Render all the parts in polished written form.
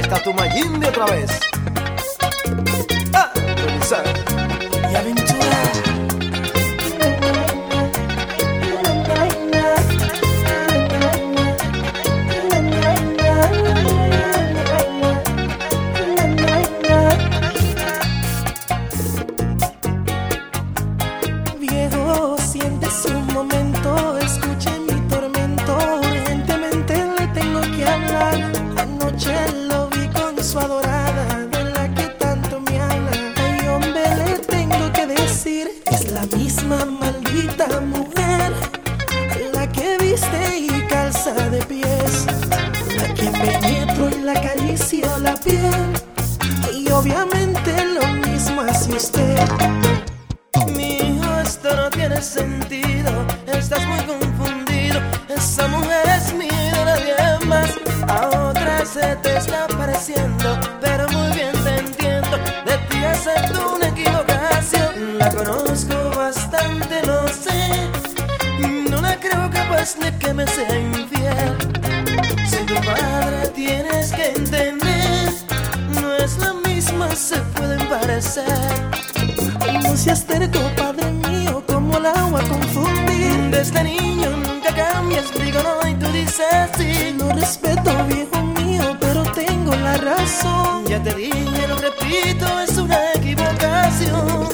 está tu Mayimbe otra vez. Ah, Belisario y Aventura. Viejo, sientes un momento, escuche mi tormento. Urgentemente le tengo que hablar. Anoche lo vi con su adorada, de la que tanto me habla. Ay, hombre, le tengo que decir, es la misma maldita mujer, la que viste y calza de pies, la que penetro y la acaricio la piel. Y obviamente lo mismo hace usted. Esto no tiene sentido, estás muy confundido. Esa mujer es mía, nadie más. A otra se te está pareciendo, pero muy bien te entiendo. De ti acepto una equivocación. La conozco bastante, lo sé. No la creo capaz de que me sea infiel. Soy tu padre, tienes que entender. No es la misma, se pueden parecer. No seas terco, padre mío, como el agua confundir. Desde niño nunca cambias, digo no y tú dices sí. Lo respeto, viejo mío, pero tengo la razón. Ya te dije, lo repito, es una equivocación.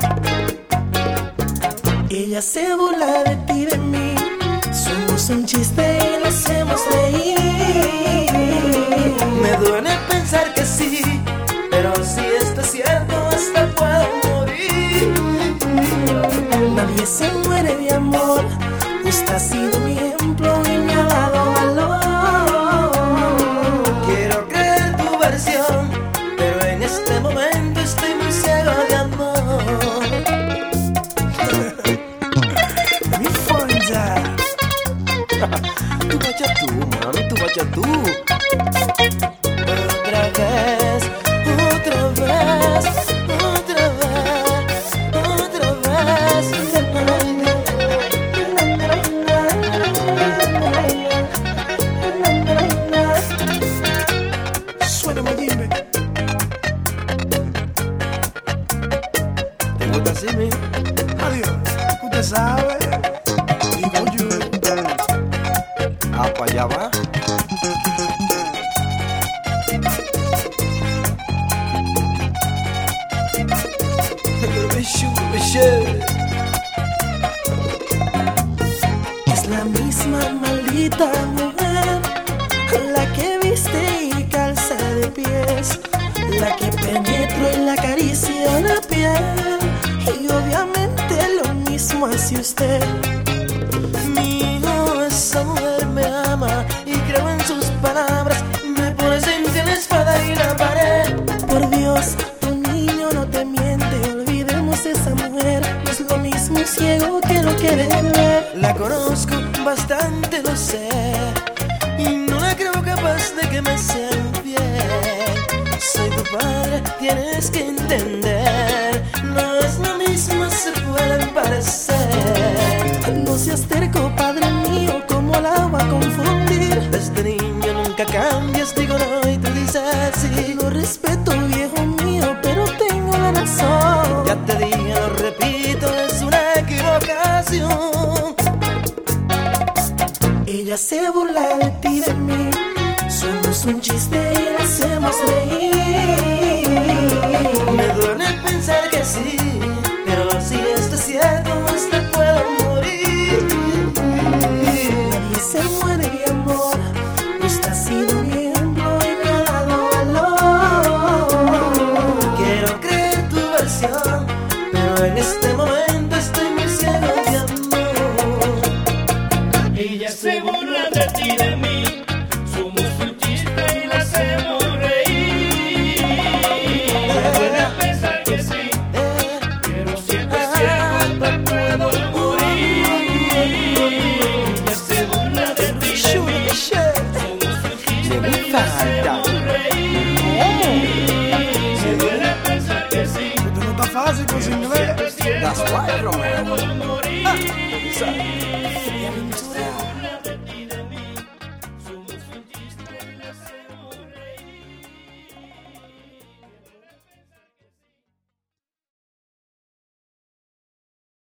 Ella se burla de ti, de mí. Somos un chiste y la hacemos reír. Me duele pensar que sí, pero si esto es cierto, hasta puedo morir. Nadie se muere de amor. Usted ha sido mi ejemplo y me ha dado valor. Quiero creer tu versión, pero en este momento estoy muy ciego de amor. Mi fonda. Tu vaya tú, mami, tu vaya tú. Otra vez, otra vez, otra vez, otra vez. Suena Mayimbe. ¿Te gusta así, mi? Adiós. Usted sabe. Digo yo. Ah, para allá va. Es la misma maldita mujer, la que viste y calza de pies, la que penetro y la acaricia la piel. Y obviamente lo mismo hace usted. Mi hijo, esa mujer me ama y creo en sus palabras. Me pones entre la espada y la pared. Por Dios, un niño no te miente. Olvidemos de esa mujer. No es lo mismo un ciego que no quiere ver. La conozco bastante, lo sé, y no la creo capaz de que me sea infiel. Soy tu padre, tienes que entender. No es lo mismo, se pueden parecer. No seas terco, padre mío, como el agua confundir. Desde niño nunca cambias, digo no y tú dices sí. Lo respeto, viejo mío, pero tengo la razón. Ya te dije, lo repito, es una equivocación. Ella se burla de ti, de mí. Somos un chiste y la hacemos reír. Me duele pensar que sí, pero si esto es cierto, hasta puedo morir. Nadie se muere de amor. Usted ha sido mi ejemplo y me ha dado valor. Quiero creer tu versión, pero en este momento estoy muy ciego de amor. Ella se burla de ti, de mí. Somos un chiste y la hacemos reír. Me duele pensar que sí, pero si esto es cierto, hasta puedo morir. Ella se burla de ti, de mí. Somos un chiste y la hacemos reír. Me duele pensar que sí, Esto no está fácil con su pero si inglés. esto es cierto, That's right, Romeo.